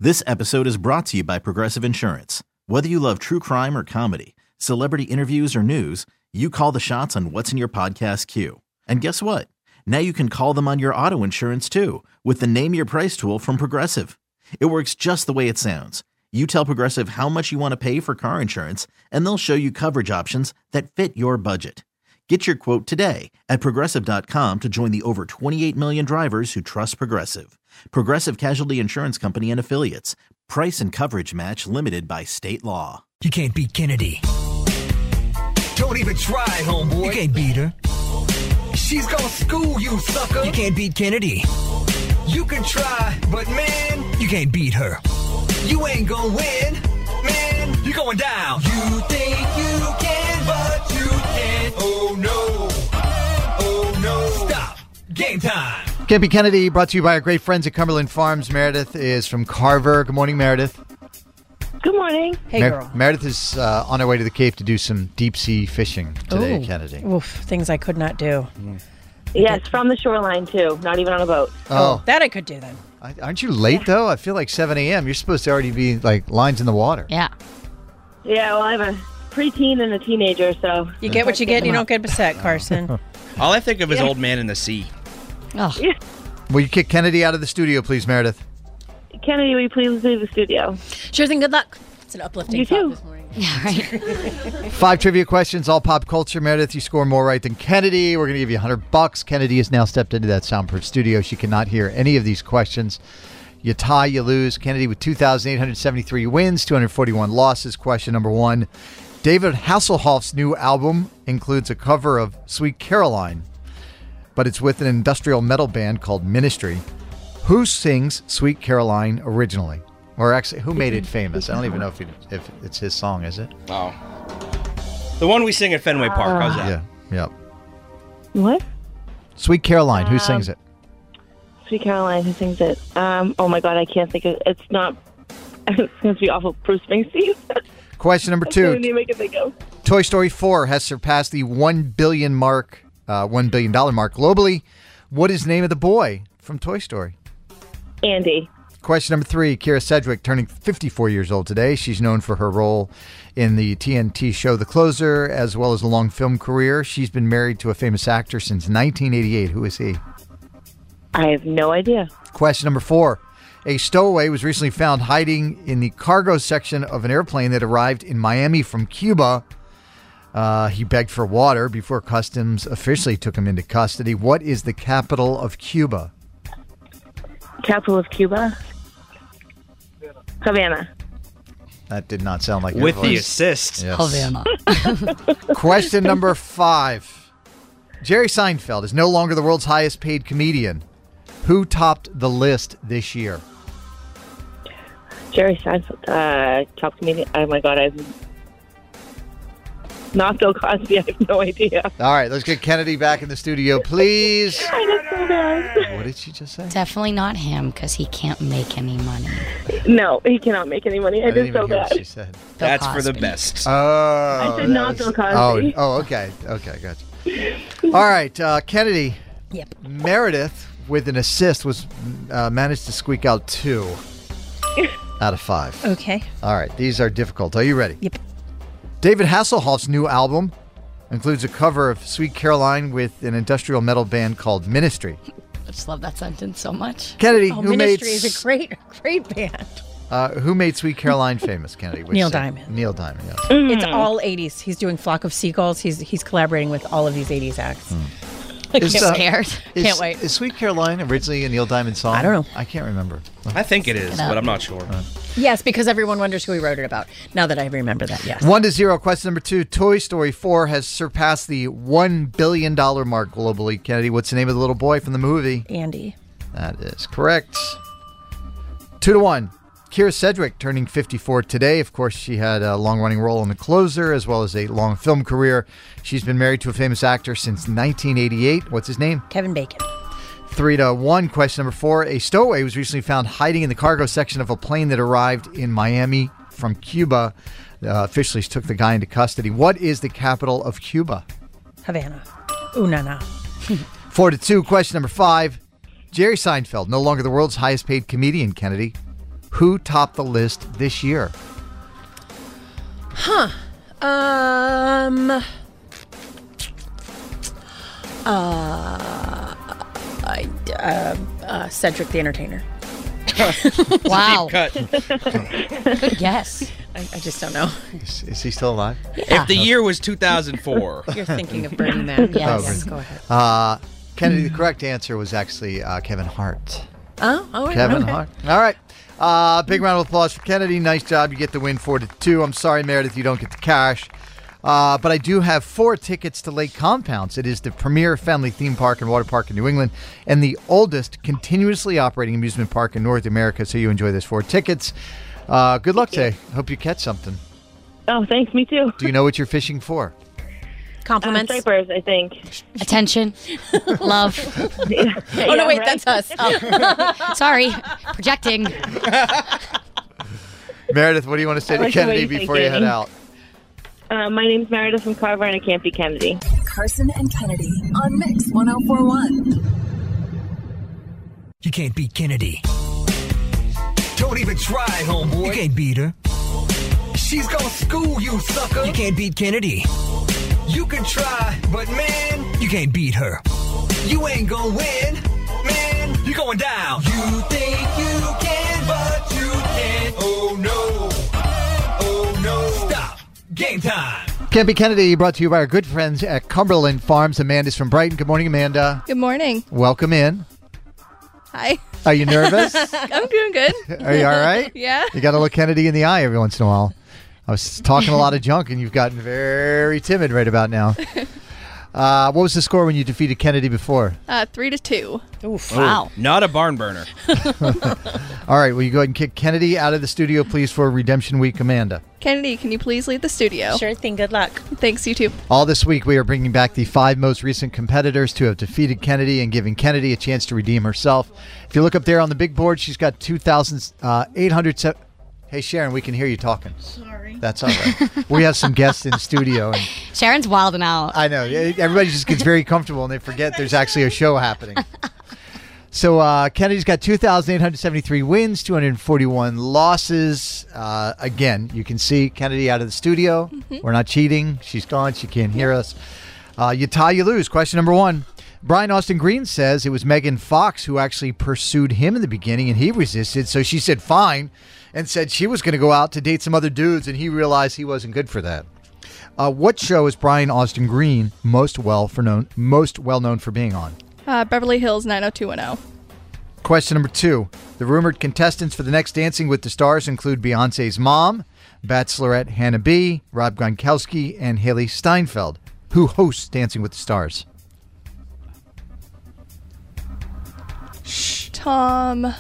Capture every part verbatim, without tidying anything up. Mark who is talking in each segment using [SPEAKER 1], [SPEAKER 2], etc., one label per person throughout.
[SPEAKER 1] This episode is brought to you by Progressive Insurance. Whether you love true crime or comedy, celebrity interviews or news, you call the shots on what's in your podcast queue. And guess what? Now you can call them on your auto insurance too with the Name Your Price tool from Progressive. It works just the way it sounds. You tell Progressive how much you want to pay for car insurance, and they'll show you coverage options that fit your budget. Get your quote today at Progressive dot com to join the over twenty-eight million drivers who trust Progressive. Progressive Casualty Insurance Company and Affiliates. Price and coverage match limited by state law.
[SPEAKER 2] You can't beat Kennedy.
[SPEAKER 3] Don't even try, homeboy.
[SPEAKER 2] You can't beat her.
[SPEAKER 3] She's gonna school you, sucker.
[SPEAKER 2] You can't beat Kennedy.
[SPEAKER 3] You can try, but man,
[SPEAKER 2] You can't beat her.
[SPEAKER 3] you ain't gonna win. Man,
[SPEAKER 2] You're going down.
[SPEAKER 3] you think you can, but you can't. Oh no. Oh no.
[SPEAKER 2] Stop. Game time.
[SPEAKER 4] Can't Be Kennedy, brought to you by our great friends at Cumberland Farms. Meredith is from Carver. Good morning, Meredith.
[SPEAKER 5] Good morning.
[SPEAKER 6] Hey,
[SPEAKER 4] Mer-
[SPEAKER 6] girl.
[SPEAKER 4] Meredith is uh, on her way to the Cape to do some deep sea fishing today,
[SPEAKER 6] Ooh.
[SPEAKER 4] Kennedy.
[SPEAKER 6] Oof, things I could not do.
[SPEAKER 5] Yes, from the shoreline too. Not even on a boat.
[SPEAKER 4] Oh,
[SPEAKER 6] That I could do then.
[SPEAKER 4] I- aren't you late though? I feel like seven a.m. You're supposed to already be like lines in the water.
[SPEAKER 7] Yeah.
[SPEAKER 5] Yeah, well, I have a preteen and a teenager, so
[SPEAKER 6] You get what you get, and you don't get upset, Carson.
[SPEAKER 8] All I think of is
[SPEAKER 5] Yeah.
[SPEAKER 8] Old Man in the Sea.
[SPEAKER 7] Oh,
[SPEAKER 4] Will you kick Kennedy out of the studio, please, Meredith?
[SPEAKER 5] Kennedy, will you please leave the studio?
[SPEAKER 7] sure thing. Good luck.
[SPEAKER 6] It's an uplifting
[SPEAKER 5] You
[SPEAKER 6] thought
[SPEAKER 5] too.
[SPEAKER 6] this morning.
[SPEAKER 7] Yeah, right.
[SPEAKER 4] Five trivia questions, all pop culture. Meredith, you score more right than Kennedy. We're going to give you a hundred bucks. Kennedy has now stepped into that soundproof studio. She cannot hear any of these questions. You tie, you lose. Kennedy with two thousand eight hundred seventy-three wins, two hundred forty-one losses. Question number one. David Hasselhoff's new album includes a cover of Sweet Caroline, but it's with an industrial metal band called Ministry. Who sings Sweet Caroline originally? Or actually, who made it famous? I don't even know if, it, if it's his song, is it?
[SPEAKER 8] Oh. The one we sing at Fenway Park. How's that?
[SPEAKER 4] Yeah, yeah.
[SPEAKER 5] What?
[SPEAKER 4] Sweet Caroline, who sings it?
[SPEAKER 5] Sweet Caroline, who sings it? Um, oh my God, I can't think of it. It's not. It's going to be awful. Bruce Springsteen.
[SPEAKER 4] Question number
[SPEAKER 5] That's the only
[SPEAKER 4] two.
[SPEAKER 5] name I can think of.
[SPEAKER 4] Toy Story four has surpassed the one billion mark, uh, one billion dollar mark globally. What is the name of the boy from Toy Story?
[SPEAKER 5] Andy.
[SPEAKER 4] Question number three. Kira Sedgwick turning fifty-four years old today. She's known for her role in the T N T show The Closer, as well as a long film career. She's been married to a famous actor since nineteen eighty-eight. Who is he?
[SPEAKER 5] I have no idea.
[SPEAKER 4] Question number four. A stowaway was recently found hiding in the cargo section of an airplane that arrived in Miami from Cuba. Uh, he begged for water before customs officially took him into custody. What is the capital of Cuba?
[SPEAKER 5] Capital of Cuba? Havana.
[SPEAKER 4] That did not sound like your
[SPEAKER 8] With the
[SPEAKER 4] voice.
[SPEAKER 8] assist.
[SPEAKER 4] Yes.
[SPEAKER 7] Havana.
[SPEAKER 4] Question number five. Jerry Seinfeld is no longer the world's highest paid comedian. Who topped the list this year?
[SPEAKER 5] Jerry Seinfeld. Uh, top comedian. Oh my God, I've not Bill Cosby. I have no idea.
[SPEAKER 4] All right, let's get Kennedy back in the studio, please.
[SPEAKER 5] I know so bad.
[SPEAKER 4] What did she just say?
[SPEAKER 7] Definitely not him because he can't make any money.
[SPEAKER 5] No, he cannot make any money. I,
[SPEAKER 4] I didn't
[SPEAKER 5] did
[SPEAKER 4] even
[SPEAKER 5] so
[SPEAKER 4] hear what
[SPEAKER 5] bad.
[SPEAKER 4] she said.
[SPEAKER 7] Bill
[SPEAKER 8] That's for the
[SPEAKER 7] Cosby.
[SPEAKER 8] best.
[SPEAKER 4] Oh,
[SPEAKER 5] I said
[SPEAKER 4] that
[SPEAKER 5] not
[SPEAKER 4] was-
[SPEAKER 5] Bill Cosby.
[SPEAKER 4] Oh, oh, okay, okay, gotcha. All right, uh, Kennedy.
[SPEAKER 6] Yep.
[SPEAKER 4] Meredith, with an assist, was uh, managed to squeak out two out of five.
[SPEAKER 6] Okay.
[SPEAKER 4] All right, these are difficult. Are you ready?
[SPEAKER 6] Yep.
[SPEAKER 4] David Hasselhoff's new album includes a cover of Sweet Caroline with an industrial metal band called Ministry.
[SPEAKER 7] I just love that sentence so much.
[SPEAKER 4] Kennedy,
[SPEAKER 6] Oh,
[SPEAKER 4] who
[SPEAKER 6] Ministry
[SPEAKER 4] made
[SPEAKER 6] is a great, great band.
[SPEAKER 4] uh, who made Sweet Caroline famous? Kennedy, Which
[SPEAKER 6] Neil
[SPEAKER 4] say-
[SPEAKER 6] Diamond.
[SPEAKER 4] Neil Diamond. Yes.
[SPEAKER 6] It's all eighties. He's doing Flock of Seagulls. He's he's collaborating with all of these eighties acts. I
[SPEAKER 4] Is,
[SPEAKER 6] can't,
[SPEAKER 4] uh,
[SPEAKER 7] Scared.
[SPEAKER 4] Is,
[SPEAKER 6] can't wait.
[SPEAKER 4] Is Sweet Caroline originally a Neil Diamond song?
[SPEAKER 6] I don't know.
[SPEAKER 4] I can't remember.
[SPEAKER 8] I think it is,
[SPEAKER 7] it up.
[SPEAKER 8] but I'm not sure.
[SPEAKER 6] Yes, because everyone wonders who he wrote it about. Now that I remember that, yes.
[SPEAKER 4] One to zero. Question number two. Toy Story four has surpassed the one billion dollar mark globally. Kennedy, what's the name of the little boy from the movie?
[SPEAKER 6] Andy.
[SPEAKER 4] That is correct. Two to one. Kira Sedgwick turning fifty-four today. Of course, she had a long-running role in The Closer as well as a long film career. She's been married to a famous actor since nineteen eighty-eight. What's his name?
[SPEAKER 6] Kevin Bacon.
[SPEAKER 4] Three to one. Question number four. A stowaway was recently found hiding in the cargo section of a plane that arrived in Miami from Cuba. Uh, officials took the guy into custody. What is the capital of Cuba?
[SPEAKER 6] Havana. Ooh, na na.
[SPEAKER 4] Four to two. Question number five. Jerry Seinfeld, no longer the world's highest paid comedian, Kennedy. Who topped the list this year?
[SPEAKER 6] Huh. Um. Uh. I, uh, uh, Cedric the Entertainer.
[SPEAKER 7] Wow.
[SPEAKER 8] Cut.
[SPEAKER 7] Good guess.
[SPEAKER 6] I, I just don't know.
[SPEAKER 4] Is, is he still alive?
[SPEAKER 8] If the year was two thousand four.
[SPEAKER 6] You're thinking of Burning Man.
[SPEAKER 7] Yes.
[SPEAKER 4] Oh,
[SPEAKER 6] yes, go ahead.
[SPEAKER 4] Uh, Kennedy, the correct answer was actually uh, Kevin Hart.
[SPEAKER 6] Oh, oh, wait,
[SPEAKER 4] Kevin
[SPEAKER 6] okay.
[SPEAKER 4] Hart. All right. Uh, big round of applause for Kennedy. Nice job. You get the win four to two. I'm sorry, Meredith, you don't get the cash. Uh, but I do have four tickets to Lake Compounce. It is the premier family theme park and water park in New England and the oldest continuously operating amusement park in North America. So you enjoy those four tickets. Uh, good luck today. Hope you catch something.
[SPEAKER 5] Oh, thanks. Me too.
[SPEAKER 4] Do you know what you're fishing for?
[SPEAKER 5] Uh,
[SPEAKER 6] Compliments.
[SPEAKER 5] stripers, I think.
[SPEAKER 7] Attention. Love.
[SPEAKER 5] Yeah.
[SPEAKER 6] Oh, no, wait,
[SPEAKER 5] right?
[SPEAKER 6] that's us.
[SPEAKER 7] Oh. Sorry. Projecting.
[SPEAKER 4] Meredith, what do you want to say
[SPEAKER 5] I
[SPEAKER 4] to
[SPEAKER 5] like the way
[SPEAKER 4] Kennedy
[SPEAKER 5] you say
[SPEAKER 4] before you head
[SPEAKER 5] dating.
[SPEAKER 4] out?
[SPEAKER 5] Uh, my name's Meredith from Carver, and I can't be Kennedy.
[SPEAKER 9] Carson and Kennedy on Mix one oh four one.
[SPEAKER 2] You can't beat Kennedy.
[SPEAKER 3] Don't even try, homeboy.
[SPEAKER 2] You can't beat her.
[SPEAKER 3] She's gonna school you, sucker.
[SPEAKER 2] You can't beat Kennedy.
[SPEAKER 3] You can try, but man,
[SPEAKER 2] You can't beat her.
[SPEAKER 3] you ain't gonna win. Man,
[SPEAKER 2] You're going down.
[SPEAKER 3] you think you can, but you can't. Oh no. Oh no.
[SPEAKER 2] Stop. Game time.
[SPEAKER 4] Can't be Kennedy, brought to you by our good friends at Cumberland Farms. Amanda's from Brighton. Good morning, Amanda.
[SPEAKER 10] Good morning.
[SPEAKER 4] Welcome in.
[SPEAKER 10] Hi.
[SPEAKER 4] Are you nervous?
[SPEAKER 10] I'm doing good.
[SPEAKER 4] Are you all right?
[SPEAKER 10] Yeah.
[SPEAKER 4] You got to look Kennedy in the eye every once in a while. I was talking a lot of junk, and you've gotten very timid right about now. Uh, what was the score when you defeated Kennedy before?
[SPEAKER 10] Uh, three to two.
[SPEAKER 6] Oof.
[SPEAKER 7] Wow.
[SPEAKER 8] Not a barn burner.
[SPEAKER 4] All right, will you go ahead and kick Kennedy out of the studio, please, for Redemption Week, Amanda?
[SPEAKER 10] Kennedy, can you please leave the studio?
[SPEAKER 6] Sure thing. Good luck.
[SPEAKER 10] Thanks, you too.
[SPEAKER 4] All this week, we are bringing back the five most recent competitors to have defeated Kennedy and giving Kennedy a chance to redeem herself. If you look up there on the big board, she's got two thousand eight hundred. Se- hey, Sharon, we can hear you talking. Sorry. That's all right. We have some guests in the studio. And
[SPEAKER 7] Sharon's wilding out.
[SPEAKER 4] I know. Everybody just gets very comfortable, and they forget there's actually a show happening. So uh, Kennedy's got two thousand eight hundred seventy-three wins, two hundred forty-one losses. Uh, again, you can see Kennedy out of the studio. Mm-hmm. We're not cheating. She's gone. She can't hear us. Uh, you tie, you lose. Question number one. Brian Austin Green says it was Megan Fox who actually pursued him in the beginning, and he resisted. So she said fine and said she was going to go out to date some other dudes, and he realized he wasn't good for that. Uh, what show is Brian Austin Green most well for known, most well known for being on?
[SPEAKER 10] Uh, Beverly Hills nine oh two one oh.
[SPEAKER 4] Question number two. The rumored contestants for the next Dancing with the Stars include Beyonce's mom, Bachelorette Hannah B., Rob Gronkowski, and Haley Steinfeld. Who hosts Dancing with the Stars?
[SPEAKER 10] Tom.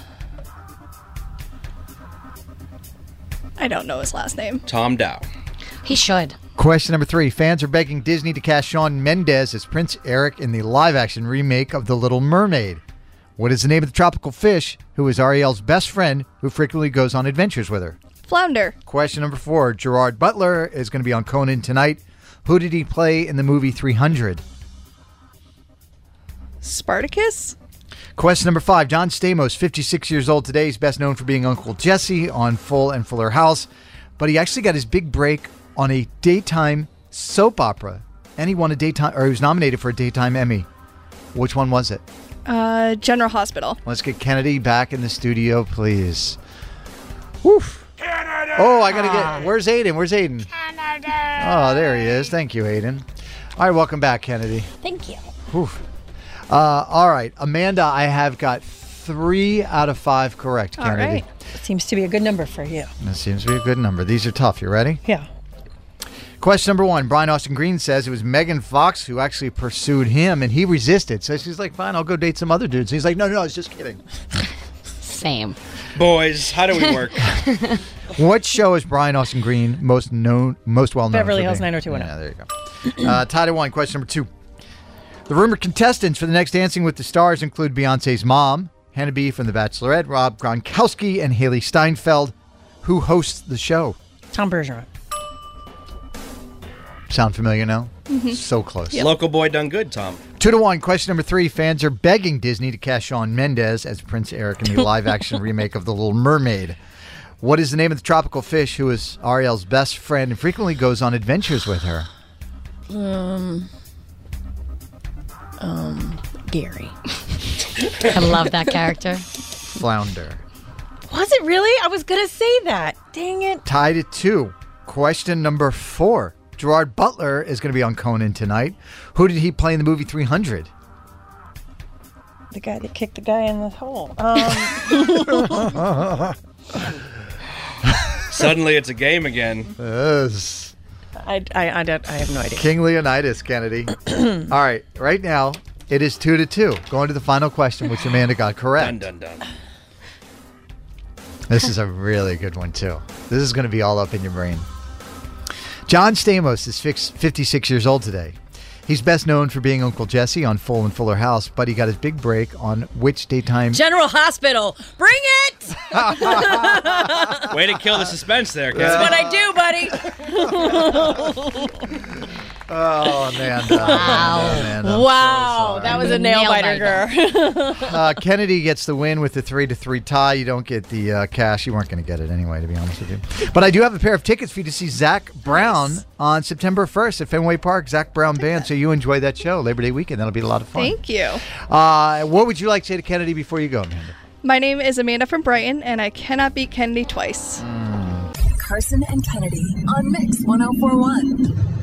[SPEAKER 10] I don't know his last name.
[SPEAKER 8] Tom Dow.
[SPEAKER 7] He should.
[SPEAKER 4] Question number three. Fans are begging Disney to cast Shawn Mendes as Prince Eric in the live-action remake of The Little Mermaid. What is the name of the tropical fish who is Ariel's best friend who frequently goes on adventures with her?
[SPEAKER 10] Flounder.
[SPEAKER 4] Question number four. Gerard Butler is going to be on Conan tonight. Who did he play in the movie three hundred?
[SPEAKER 10] Spartacus?
[SPEAKER 4] Question number five. John Stamos, fifty-six years old today. He's best known for being Uncle Jesse on Full and Fuller House. But he actually got his big break on a daytime soap opera. And he won a daytime, or he was nominated for a daytime Emmy. Which one was it?
[SPEAKER 10] Uh, General Hospital.
[SPEAKER 4] Let's get Kennedy back in the studio, please. Woof. Canada! Oh, I got to get... Where's Aiden? Where's Aiden? Canada! Oh, there he is. Thank you, Aiden. All right, welcome back, Kennedy.
[SPEAKER 7] Thank you.
[SPEAKER 4] Woof. Uh, all right, Amanda, I have got three out of five correct,
[SPEAKER 6] All
[SPEAKER 4] Kennedy.
[SPEAKER 6] right. Seems to be a good number for you.
[SPEAKER 4] That seems to be a good number. These are tough. You ready?
[SPEAKER 6] Yeah.
[SPEAKER 4] Question number one. Brian Austin Green says it was Megan Fox who actually pursued him, and he resisted. So she's like, fine, I'll go date some other dudes. And he's like, no, no, I was just kidding.
[SPEAKER 7] Same.
[SPEAKER 8] Boys, how do we work?
[SPEAKER 4] What show is Brian Austin Green most known, most well known
[SPEAKER 6] Beverly
[SPEAKER 4] for
[SPEAKER 6] Hills
[SPEAKER 4] being?
[SPEAKER 6] nine oh two one oh.
[SPEAKER 4] Yeah, there you go. Uh, tied at one. Question number two. The rumored contestants for the next Dancing with the Stars include Beyonce's mom, Hannah B. from The Bachelorette, Rob Gronkowski, and Haley Steinfeld. Who hosts the show?
[SPEAKER 6] Tom Bergeron.
[SPEAKER 4] Sound familiar now?
[SPEAKER 6] Mm-hmm.
[SPEAKER 4] So close.
[SPEAKER 8] Yep. Local boy done good, Tom.
[SPEAKER 4] Two to one. Question number three. Fans are begging Disney to cast Shawn Mendes as Prince Eric in the live-action remake of The Little Mermaid. What is the name of the tropical fish who is Ariel's best friend and frequently goes on adventures with her?
[SPEAKER 6] Um, um, Gary.
[SPEAKER 7] I love that character.
[SPEAKER 4] Flounder.
[SPEAKER 6] Was it really? I was going to say that. Dang it.
[SPEAKER 4] Tied at two. Question number four. Gerard Butler is going to be on Conan tonight. Who did he play in the movie three hundred?
[SPEAKER 6] The guy that kicked the guy in the hole. Um,
[SPEAKER 8] Suddenly it's a game again.
[SPEAKER 4] Yes.
[SPEAKER 6] I, I, I, don't, I have no idea.
[SPEAKER 4] King Leonidas, Kennedy. All right. Right now, it is two to two. Going to the final question, which Amanda got correct.
[SPEAKER 8] Dun, dun, dun.
[SPEAKER 4] This is a really good one, too. This is going to be all up in your brain. John Stamos is fifty-six years old today. He's best known for being Uncle Jesse on Full and Fuller House, but he got his big break on which daytime...
[SPEAKER 6] General Hospital. Bring it!
[SPEAKER 8] Way to kill the suspense there, Ken.
[SPEAKER 6] That's what I do, buddy.
[SPEAKER 4] Oh, Amanda.
[SPEAKER 7] Wow.
[SPEAKER 4] Amanda, I'm
[SPEAKER 6] Wow.
[SPEAKER 4] so
[SPEAKER 6] that was a nail biter, girl.
[SPEAKER 4] uh, Kennedy gets the win with the three to three tie. You don't get the uh, cash. You weren't going to get it anyway, to be honest with you. But I do have a pair of tickets for you to see Zach Brown nice. on September first at Fenway Park. Zach Brown Band. So you enjoy that show, Labor Day weekend. That'll be a lot of fun.
[SPEAKER 10] Thank you.
[SPEAKER 4] Uh, what would you like to say to Kennedy before you go, Amanda?
[SPEAKER 10] My name is Amanda from Brighton, and I cannot beat Kennedy twice.
[SPEAKER 4] Mm.
[SPEAKER 9] Carson and Kennedy on Mix one oh four point one.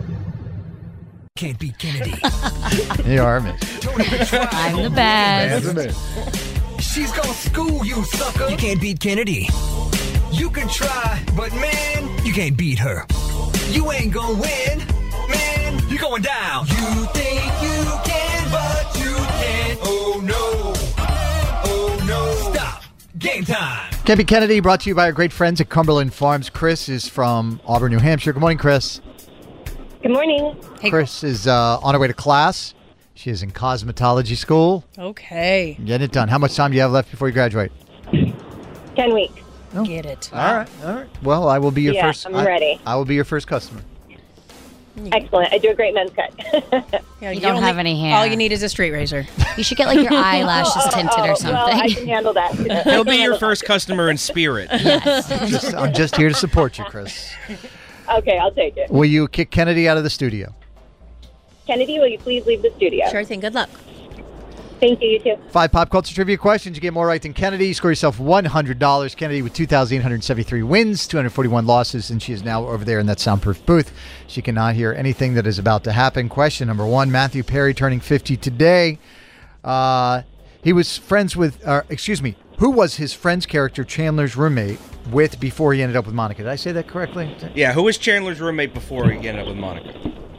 [SPEAKER 2] Can't beat Kennedy.
[SPEAKER 4] You are me.
[SPEAKER 7] I'm the best.
[SPEAKER 3] She's gonna school you, sucker.
[SPEAKER 2] You can't beat Kennedy.
[SPEAKER 3] You can try, but man,
[SPEAKER 2] You can't beat her.
[SPEAKER 3] you ain't gonna win. Man, you're going down. You think you can, but you can't. Oh no. Oh no. Stop. Game time.
[SPEAKER 4] Can't Beat Kennedy brought to you by our great friends at Cumberland Farms. Chris is from Auburn, New Hampshire. Good morning, Chris.
[SPEAKER 5] Good morning.
[SPEAKER 6] Hey,
[SPEAKER 4] Chris is uh, on her way to class. She is in cosmetology school.
[SPEAKER 6] Okay.
[SPEAKER 4] Getting it done. How much time do you have left before you graduate?
[SPEAKER 5] Ten weeks.
[SPEAKER 4] Oh.
[SPEAKER 6] Get it.
[SPEAKER 4] All right. All right. Well, I will be your
[SPEAKER 5] Yeah,
[SPEAKER 4] first.
[SPEAKER 5] I'm
[SPEAKER 4] I,
[SPEAKER 5] ready.
[SPEAKER 4] I will be your first customer.
[SPEAKER 5] Excellent. I do a great men's cut.
[SPEAKER 6] Yeah,
[SPEAKER 7] You don't
[SPEAKER 6] only-
[SPEAKER 7] have any hair.
[SPEAKER 6] All you need is a straight razor.
[SPEAKER 7] You should get like your eyelashes tinted
[SPEAKER 5] Oh,
[SPEAKER 7] or something.
[SPEAKER 5] Well, I can handle that.
[SPEAKER 8] He'll be your first customer in spirit.
[SPEAKER 4] Just, I'm just here to support you, Chris.
[SPEAKER 5] Okay, I'll take it.
[SPEAKER 4] Will you kick Kennedy out of the studio?
[SPEAKER 5] Kennedy, will you please leave the studio?
[SPEAKER 6] Sure thing. Good luck.
[SPEAKER 5] Thank you, you too.
[SPEAKER 4] Five pop culture trivia questions. You get more right than Kennedy. You score yourself one hundred dollars. Kennedy with two thousand eight hundred seventy-three wins, two hundred forty-one losses, and she is now over there in that soundproof booth. She cannot hear anything that is about to happen. Question number one, Matthew Perry turning fifty today. Uh, he was friends with, uh, excuse me, who was his friend's character Chandler's roommate with before he ended up with Monica? Did I say that correctly?
[SPEAKER 8] Yeah, who was Chandler's roommate before he ended up with Monica?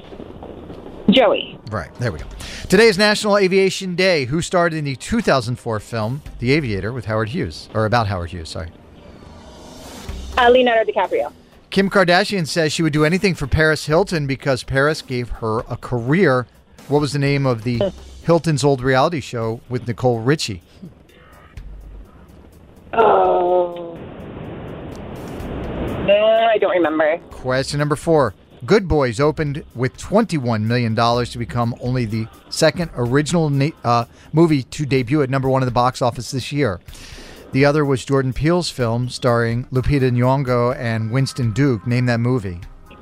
[SPEAKER 5] Joey.
[SPEAKER 4] Right, there we go. Today is National Aviation Day. Who starred in the two thousand four film The Aviator with Howard Hughes? Or about Howard Hughes, sorry.
[SPEAKER 5] Uh, Leonardo DiCaprio.
[SPEAKER 4] Kim Kardashian says she would do anything for Paris Hilton because Paris gave her a career. What was the name of the Hilton's old reality show with Nicole Richie?
[SPEAKER 5] Oh. Uh, I don't remember.
[SPEAKER 4] Question number four. Good Boys opened with twenty-one million dollars to become only the second original na- uh, movie to debut at number one in the box office this year. The other was Jordan Peele's film starring Lupita Nyong'o and Winston Duke. Name that movie.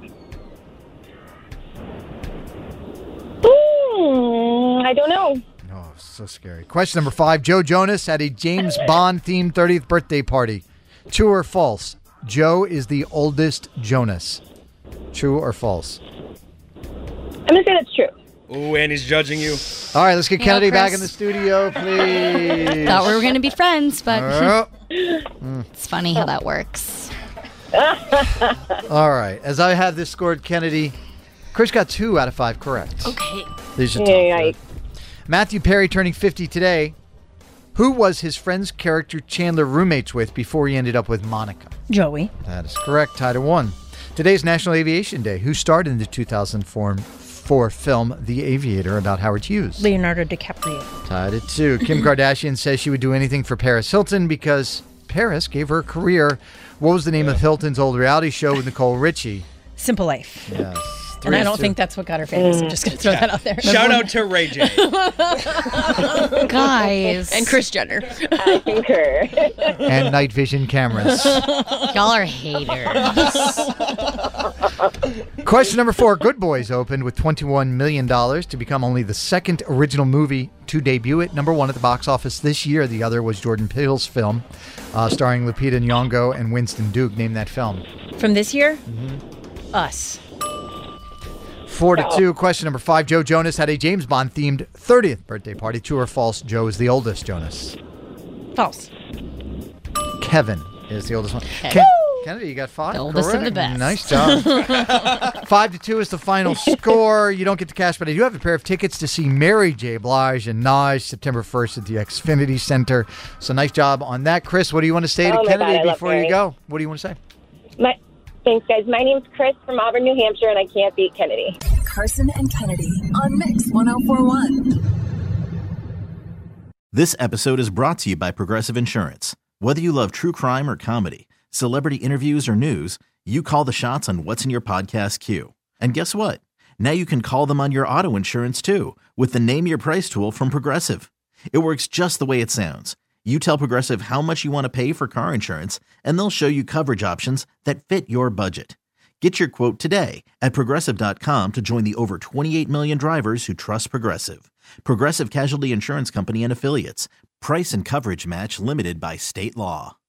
[SPEAKER 5] Hmm, I don't know.
[SPEAKER 4] Oh, so scary. Question number five. Joe Jonas had a James Bond-themed thirtieth birthday party. True or false? Joe is the oldest Jonas. True or false?
[SPEAKER 5] I'm going to say that's true.
[SPEAKER 8] Ooh, and he's judging you.
[SPEAKER 4] All right, let's get
[SPEAKER 7] You know,
[SPEAKER 4] Kennedy back
[SPEAKER 7] Chris.
[SPEAKER 4] in the studio, please.
[SPEAKER 7] Thought we were going to be friends, but
[SPEAKER 4] Uh,
[SPEAKER 7] it's funny how that works.
[SPEAKER 4] All right, as I have this scored, Kennedy, Chris got two out of five correct.
[SPEAKER 7] Okay.
[SPEAKER 4] These are tough.
[SPEAKER 5] Yeah, yeah.
[SPEAKER 4] Matthew Perry turning fifty today. Who was his friend's character Chandler roommates with before he ended up with Monica?
[SPEAKER 6] Joey.
[SPEAKER 4] That is correct. Tied at one. Today's National Aviation Day. Who starred in the two thousand four film The Aviator about Howard Hughes?
[SPEAKER 6] Leonardo DiCaprio.
[SPEAKER 4] Tied at two. Kim Kardashian says she would do anything for Paris Hilton because Paris gave her a career. What was the name of Hilton's old reality show with Nicole Richie?
[SPEAKER 6] Simple Life.
[SPEAKER 4] Yes.
[SPEAKER 6] And I don't
[SPEAKER 4] two.
[SPEAKER 6] think that's what got her famous. I'm just going to throw that out there.
[SPEAKER 8] Shout out to Ray J.
[SPEAKER 7] Guys.
[SPEAKER 10] And Kris Jenner.
[SPEAKER 5] I concur.
[SPEAKER 4] And night vision cameras.
[SPEAKER 7] Y'all are haters.
[SPEAKER 4] Question number four. Good Boys opened with twenty-one million dollars to become only the second original movie to debut at number one at the box office this year. The other was Jordan Peele's film, uh, starring Lupita Nyong'o and Winston Duke. Name that film.
[SPEAKER 6] From this year? Mm-hmm. Us.
[SPEAKER 4] Four to two. Question number five. Joe Jonas had a James Bond themed thirtieth birthday party. True or false? Joe is the oldest, Jonas.
[SPEAKER 6] False.
[SPEAKER 4] Kevin is the oldest one.
[SPEAKER 7] Okay.
[SPEAKER 4] Ken- Kennedy, you got five.
[SPEAKER 7] The oldest
[SPEAKER 4] Correct.
[SPEAKER 7] and the best.
[SPEAKER 4] Nice job. Five to two is the final score. You don't get the cash, but I do have a pair of tickets to see Mary J. Blige and Naj September first at the Xfinity Center. So nice job on that. Chris, what do you want to say to
[SPEAKER 5] Oh my
[SPEAKER 4] Kennedy
[SPEAKER 5] God, I love
[SPEAKER 4] before you
[SPEAKER 5] Mary.
[SPEAKER 4] go? What do you want to say?
[SPEAKER 5] My, thanks, guys. My name's Chris from Auburn, New Hampshire, and I can't beat Kennedy.
[SPEAKER 9] Carson and Kennedy on Mix one oh four point one.
[SPEAKER 1] This episode is brought to you by Progressive Insurance. Whether you love true crime or comedy, celebrity interviews or news, you call the shots on what's in your podcast queue. And guess what? Now you can call them on your auto insurance too with the Name Your Price tool from Progressive. It works just the way it sounds. You tell Progressive how much you want to pay for car insurance, and they'll show you coverage options that fit your budget. Get your quote today at Progressive dot com to join the over twenty-eight million drivers who trust Progressive. Progressive Casualty Insurance Company and Affiliates. Price and coverage match limited by state law.